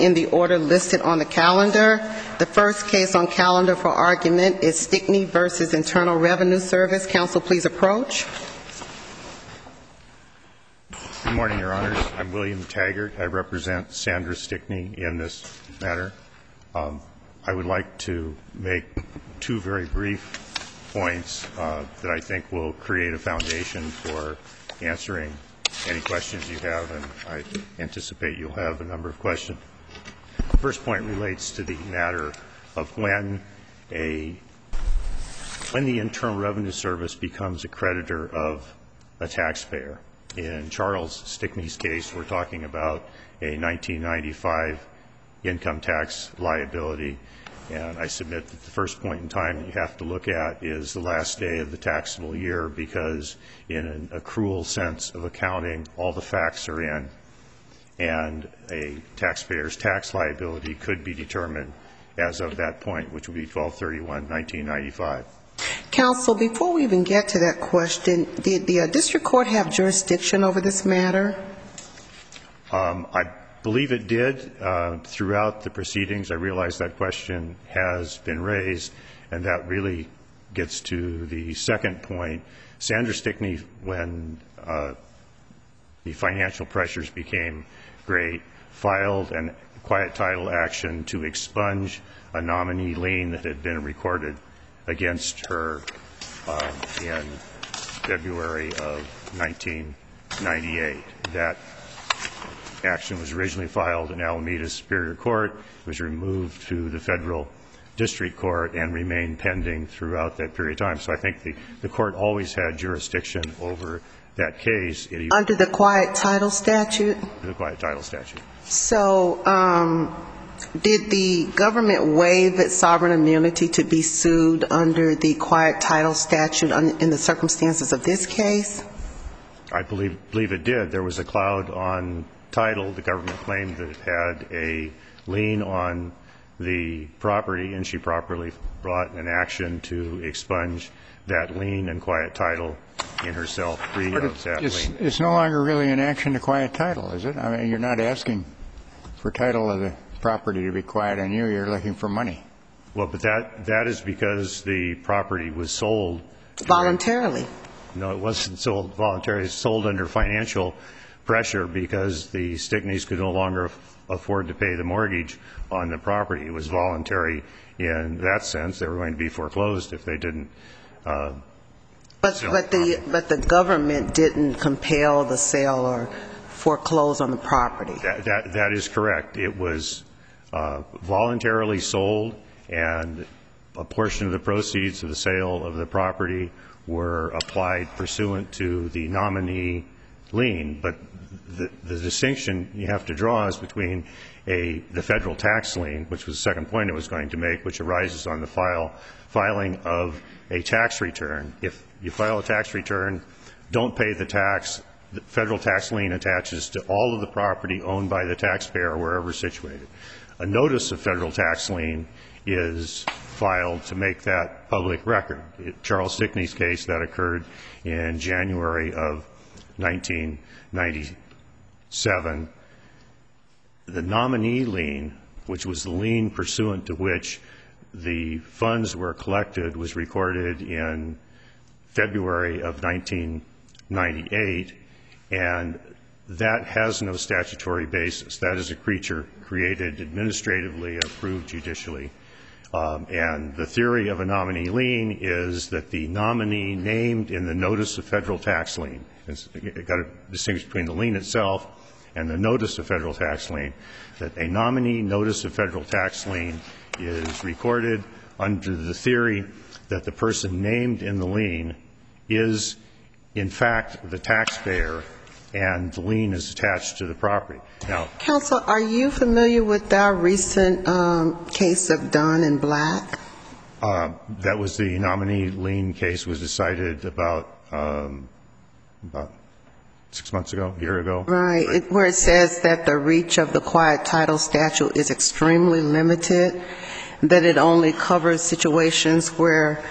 in the order listed on the calendar. The first case on calendar for argument is Stickney v. Internal Revenue Service. Counsel, please approach. Good morning, Your Honors. I'm William Taggart. I represent Sandra Stickney in this matter. I would like to make two very brief points that I think will create a foundation for answering any questions you have, and I anticipate you'll have a number of questions. The first point relates to the matter of when the Internal Revenue Service becomes a creditor of a taxpayer. In Charles Stickney's case, we're talking about a 1995 income tax liability, and I submit that the first point in time that you have to look at is the last day of the taxable year, because in an accrual sense of accounting, all the facts are in, and a taxpayer's tax liability could be determined as of that point, which would be 12/31/1995. Counsel, before we even get to that question, did the district court have jurisdiction over this matter? I believe it did throughout the proceedings. I realize that question has been raised, and that really gets to the second point. Sandra Stickney, when the financial pressures became great, filed a quiet title action to expunge a nominee lien that had been recorded against her in February of 1998. That action was originally filed in Alameda Superior Court, was removed to the federal district court, and remained pending throughout that period of time. So I think the court always had jurisdiction over that case. Under the quiet title statute? The quiet title statute. So did the government waive its sovereign immunity to be sued under the quiet title statute in the circumstances of this case? I believe it did. There was a cloud on title. The government claimed that it had a lien on the property, and she properly brought an action to expunge that lien and quiet title in herself, free of that lien. It's no longer really an action to quiet title, is it? I mean, you're not asking for title of the property to be quiet on you. You're looking for money. Well, but that is because the property was sold voluntarily. No, it wasn't sold voluntarily. It was sold under financial pressure because the Stickneys could no longer afford to pay the mortgage on the property. It was voluntary in that sense. They were going to be foreclosed if they didn't sell the property. But the government didn't compel the sale or foreclose on the property. That is correct. It was voluntarily sold, and a portion of the proceeds of the sale of the property were applied pursuant to the nominee lien. But the distinction you have to draw is between the federal tax lien, which was the second point I was going to make, which arises on the filing of a tax return. If you file a tax return, don't pay the tax, the federal tax lien attaches to all of the property owned by the taxpayer wherever situated. A notice of federal tax lien is filed to make that public record. In Charles Stickney's case, that occurred in January of 1997. The nominee lien, which was the lien pursuant to which the funds were collected, was recorded in February of 1998, and that has no statutory basis. That is a creature created administratively and approved judicially. And the theory of a nominee lien is that the nominee named in the notice of federal tax lien, you've got to distinguish between the lien itself and the notice of federal tax lien, that a nominee notice of federal tax lien is recorded under the theory that the person named in the lien is, in fact, the taxpayer, and the lien is attached to the property. Now, Counsel, are you familiar with our recent case of Dunn and Black? That was the nominee lien case, was decided about 6 months ago, a year ago. Right, where it says that the reach of the quiet title statute is extremely limited, that it only covers situations where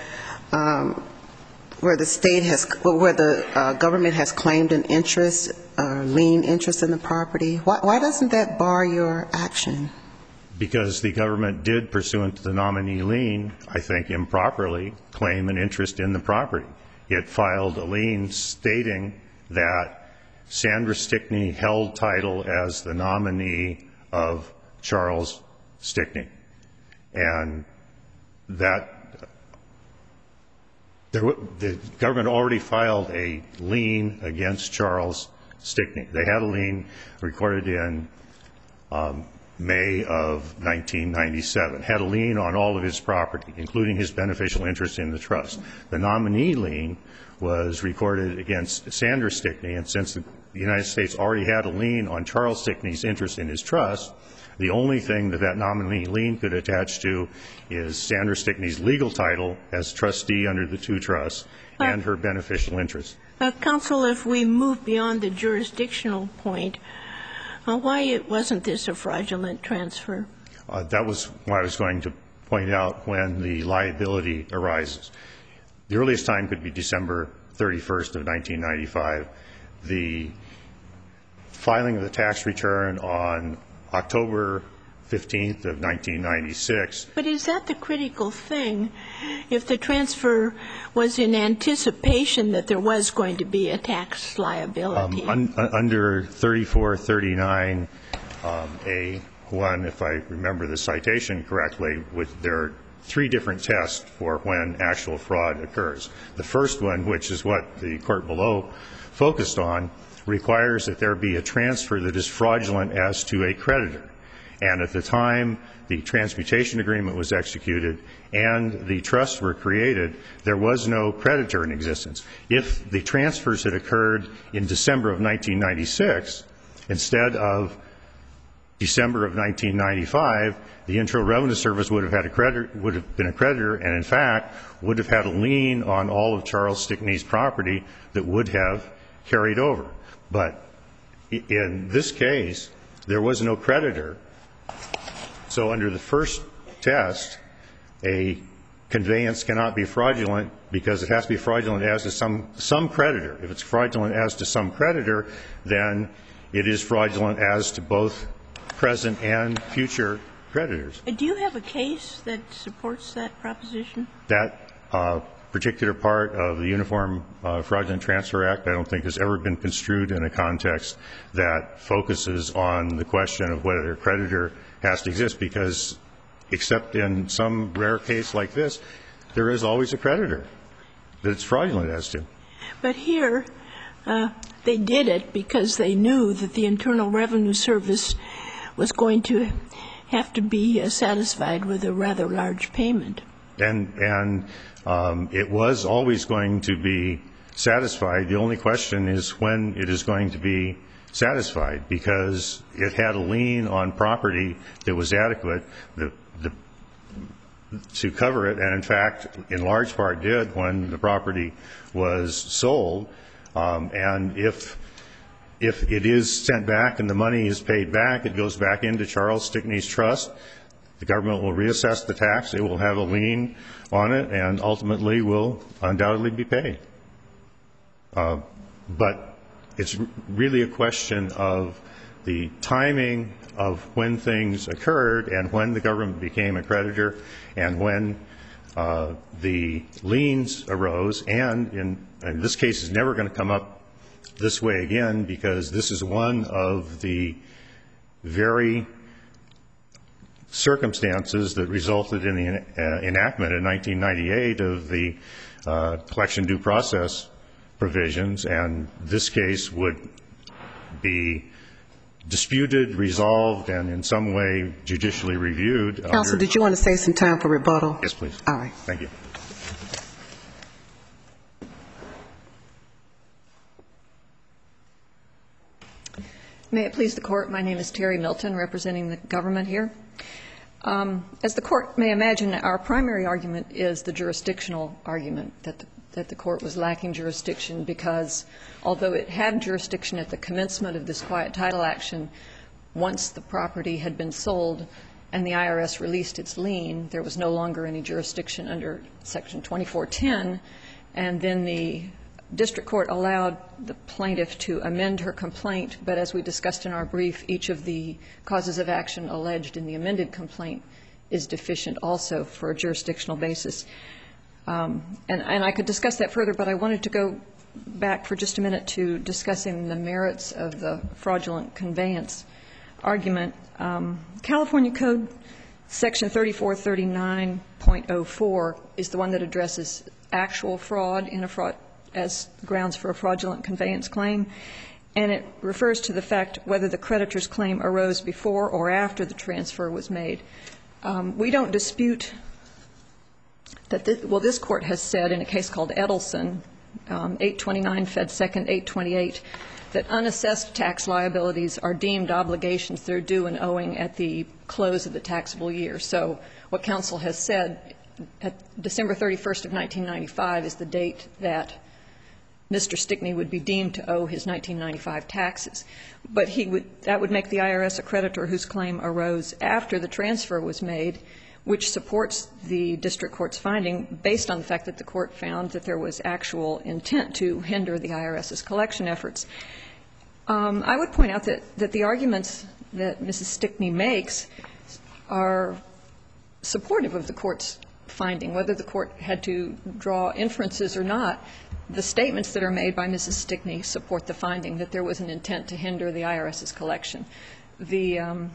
the state has, where the government has claimed an interest, lien interest in the property. Why doesn't that bar your action? because the government did, pursuant to the nominee lien, I think improperly, claim an interest in the property. It filed a lien stating that Sandra Stickney held title as the nominee of Charles Stickney. And that the government already filed a lien against Charles Stickney. They had a lien recorded in May of 1997, had a lien on all of his property, including his beneficial interest in the trust. The nominee lien was recorded against Sandra Stickney, and since the United States already had a lien on Charles Stickney's interest in his trust, the only thing that nominee lien could attach to is Sandra Stickney's legal title as trustee under the two trusts and her beneficial interest. Counsel, if we move beyond the jurisdictional point, why wasn't this a fraudulent transfer? That was what I was going to point out when the liability arises. The earliest time could be December 31st of 1995. The filing of the tax return on October 15th of 1996. But is that the critical thing? If the transfer was in anticipation that there was going to be a tax liability? Under 3439A1, if I remember the citation correctly, there are three different tests for when actual fraud occurs. The first one, which is what the court below focused on, requires that there be a transfer that is fraudulent as to a creditor. And at the time the transmutation agreement was executed and the trusts were created, there was no creditor in existence. If the transfers had occurred in December of 1996 instead of December of 1995, the Internal Revenue Service would have had would have been a creditor, and in fact would have had a lien on all of Charles Stickney's property that would have carried over. But in this case, there was no creditor. So under the first test, a conveyance cannot be fraudulent because it has to be fraudulent as to some creditor. If it's fraudulent as to some creditor, then it is fraudulent as to both present and future creditors. Do you have a case that supports that proposition? That particular part of the Uniform Fraudulent Transfer Act I don't think has ever been construed in a context that focuses on the question of whether a creditor has to exist, because except in some rare case like this, there is always a creditor that it's fraudulent as to. But here, they did it because they knew that the Internal Revenue Service was going to have to be satisfied with a rather large payment. And it was always going to be satisfied. The only question is when it is going to be satisfied, because it had a lien on property that was adequate to cover it, and in fact, in large part did when the property was sold. And if it is sent back and the money is paid back, it goes back into Charles Stickney's trust. The government will reassess the tax. It will have a lien on it and ultimately will undoubtedly be paid. But it's really a question of the timing of when things occurred and when the government became a creditor and when the liens arose. And in this case is never going to come up this way again, because this is one of the very circumstances that resulted in the enactment in 1998 of the collection due process provisions, and this case would be disputed, resolved, and in some way judicially reviewed. Counsel, did you want to save some time for rebuttal? Yes, please. All right. Thank you. May it please the Court, my name is Terry Milton, representing the government here. As the Court may imagine, our primary argument is the jurisdictional argument that the Court was lacking jurisdiction because, although it had jurisdiction at the commencement of this quiet title action, once the property had been sold and the IRS released its lien, there was no longer any jurisdiction under Section 2410, and then the district court allowed the plaintiff to amend her complaint, but as we discussed in our brief, each of the causes of action alleged in the amended complaint is deficient also for a jurisdictional basis. And I could discuss that further, but I wanted to go back for just a minute to discussing the merits of the fraudulent conveyance argument. California Code Section 3439.04 is the one that addresses actual fraud in a fraud as grounds for a fraudulent conveyance claim, and it refers to the fact whether the creditor's claim arose before or after the transfer was made. We don't dispute that this Court has said in a case called Edelson, 829 Fed 2nd 828, that unassessed tax liabilities are deemed obligations that are due and owing at the close of the taxable year. So what counsel has said, at December 31st of 1995 is the date that Mr. Stickney would be deemed to owe his 1995 taxes. But that would make the IRS a creditor whose claim arose after the transfer was made, which supports the district court's finding based on the fact that the court found that there was actual intent to hinder the IRS's collection efforts. I would point out that the arguments that Mrs. Stickney makes are supportive of the court's finding, whether the court had to draw inferences or not. The statements that are made by Mrs. Stickney support the finding that there was an intent to hinder the IRS's collection. Mrs.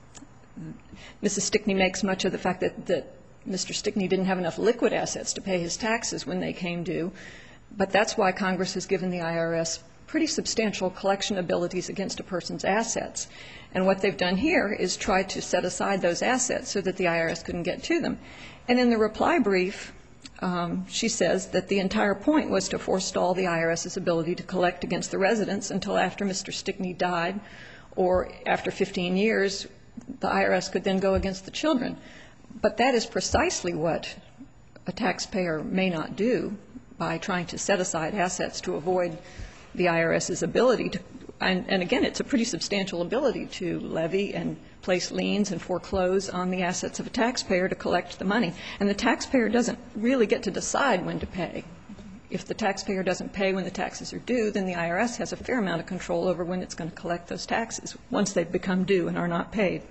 Stickney makes much of the fact that Mr. Stickney didn't have enough liquid assets to pay his taxes when they came due, but that's why Congress has given the IRS pretty substantial collection abilities against a person's assets. And what they've done here is try to set aside those assets so that the IRS couldn't get to them. And in the reply brief, she says that the entire point was to forestall the IRS's ability to collect against the residents until after Mr. Stickney died, or after 15 years, the IRS could then go against the children. But that is precisely what a taxpayer may not do by trying to set aside assets to avoid the IRS's ability to, and again, it's a pretty substantial ability to levy and place liens and foreclose on the assets of a taxpayer to collect the money. And the taxpayer doesn't really get to decide when to pay. If the taxpayer doesn't pay when the taxes are due, then the IRS has a fair amount of control over when it's going to collect those taxes once they've become due and are not paid.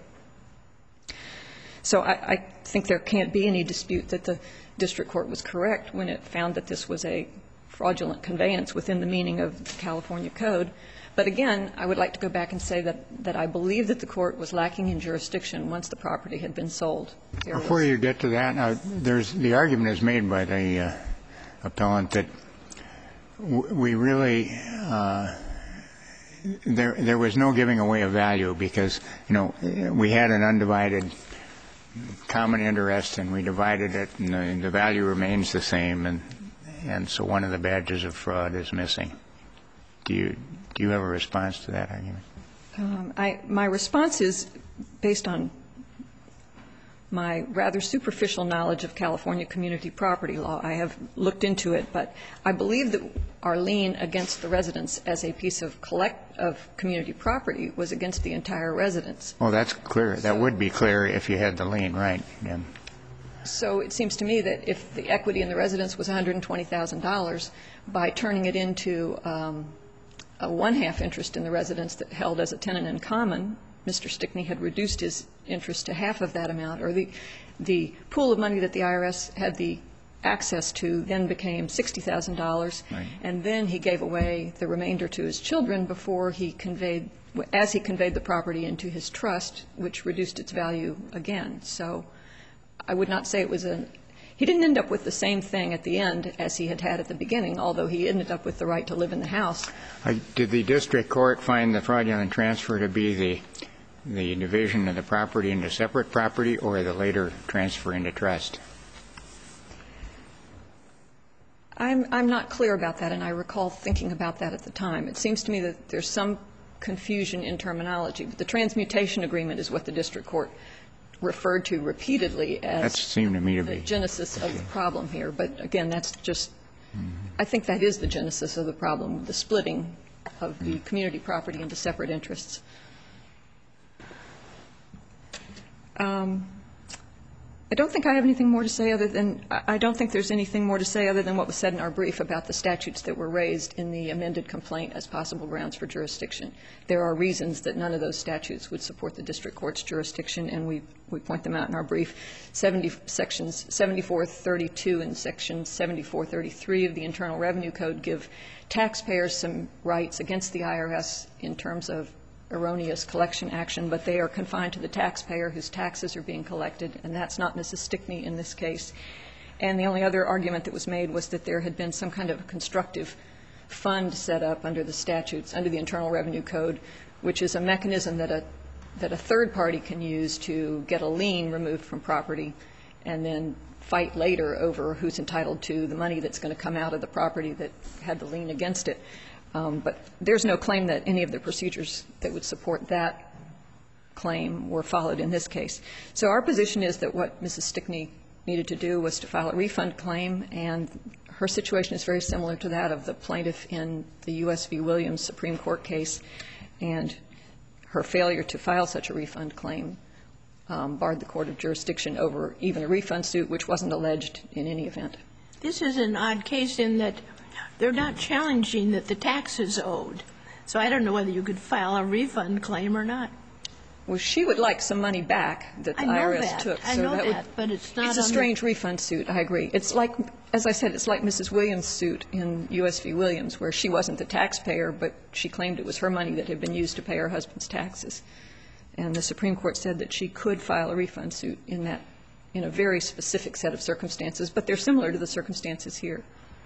So I think there can't be any dispute that the district court was correct when it found that this was a fraudulent conveyance within the meaning of the California Code. But again, I would like to go back and say that I believe that the court was lacking in jurisdiction once the property had been sold. Before you get to that, now, the argument is made by the appellant that we really there was no giving away of value because, you know, we had an undivided common interest and we divided it and the value remains the same, and so one of the badges of fraud is missing. Do you have a response to that argument? My response is based on my rather superficial knowledge of California community property law. I have looked into it, but I believe that our lien against the residents as a piece of community property was against the entire residence. Well, that's clear. That would be clear if you had the lien, right? Yeah. So it seems to me that if the equity in the residence was $120,000, by turning it into a one-half interest in the residence that held as a tenant in common, Mr. Stickney had reduced his interest to half of that amount, or the pool of money that the IRS had the access to then became $60,000, right. And then he gave away the remainder to his children before he conveyed, as he conveyed the property into his trust, which reduced its value again. So I would not say it was he didn't end up with the same thing at the end as he had at the beginning, although he ended up with the right to live in the house. Did the district court find the fraudulent transfer to be the division of the property into separate property or the later transfer into trust? I'm not clear about that, and I recall thinking about that at the time. It seems to me that there's some confusion in terminology. But the transmutation agreement is what the district court referred to repeatedly as the genesis of the problem here. But again, that's just, I think that is the genesis of the problem, the splitting of the community property into separate interests. I don't think I have anything more to say other than I don't think there's anything more to say other than what was said in our brief about the statutes that were raised in the amended complaint as possible grounds for jurisdiction. There are reasons that none of those statutes would support the district court's jurisdiction, and we point them out in our brief. Sections 7432 and Section 7433 of the Internal Revenue Code give taxpayers some rights against the IRS in terms of erroneous collection action, but they are confined to the taxpayer whose taxes are being collected, and that's not Mrs. Stickney in this case. And the only other argument that was made was that there had been some kind of constructive fund set up under the statutes, under the Internal Revenue Code, which is a mechanism that a third party can use to get a lien removed from property and then fight later over who's entitled to the money that's going to come out of the property that had the lien against it. But there's no claim that any of the procedures that would support that claim were followed in this case. So our position is that what Mrs. Stickney needed to do was to file a refund claim, and her situation is very similar to that of the plaintiff in the U.S. v. Williams Supreme Court case, and her failure to file such a refund claim barred the court of jurisdiction over even a refund suit, which wasn't alleged in any event. This is an odd case in that they're not challenging that the tax is owed. So I don't know whether you could file a refund claim or not. Well, she would like some money back that the IRS took. I know that, but it's not. It's a strange refund suit, I agree. It's like, as I said, it's like Mrs. Williams' suit in U.S. v. Williams, where she wasn't the taxpayer, but she claimed it was her money that had been used to pay her husband's taxes. And the Supreme Court said that she could file a refund suit in that, in a very specific set of circumstances, but they're similar to the circumstances here.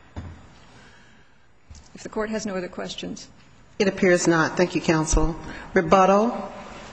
If the Court has no other questions. It appears not. Thank you, counsel. Rebuttal.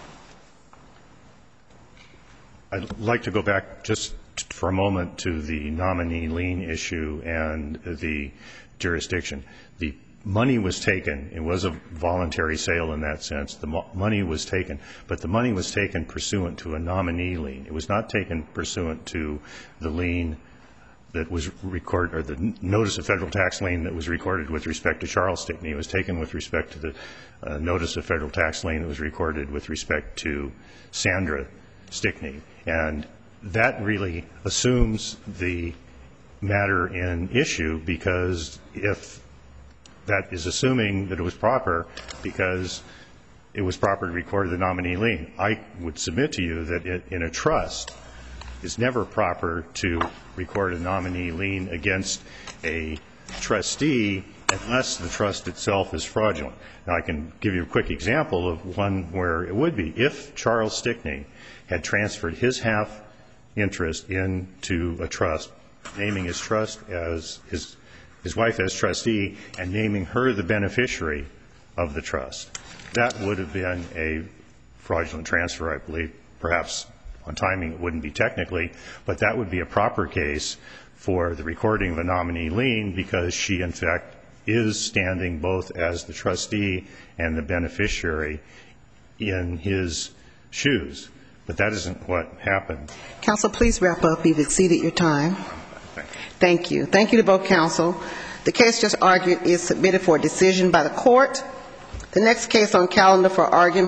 I'd like to go back just for a moment to the nominee lien issue and the jurisdiction. The money was taken. It was a voluntary sale in that sense. The money was taken, but the money was taken pursuant to a nominee lien. It was not taken pursuant to the lien that was recorded, or the notice of federal tax lien that was recorded with respect to Charles Stickney. It was taken with respect to the notice of federal tax lien that was recorded with respect to Sandra Stickney. And that really assumes the matter in issue, because if that is assuming that it was proper, because it was proper to record the nominee lien. I would submit to you that in a trust, it's never proper to record a nominee lien against a trustee unless the trust itself is fraudulent. Now, I can give you a quick example of one where it would be. If Charles Stickney had transferred his half interest into a trust, naming his trust as his wife as trustee and naming her the beneficiary of the trust, that would have been a fraudulent transfer, I believe. Perhaps on timing it wouldn't be technically, but that would be a proper case for the recording of a nominee lien, because she, in fact, is standing both as the trustee and the beneficiary in his shoes. But that isn't what happened. Counsel, please wrap up. You've exceeded your time. Thank you. Thank you to both counsel. The case just argued is submitted for decision by the court. The next case on calendar for argument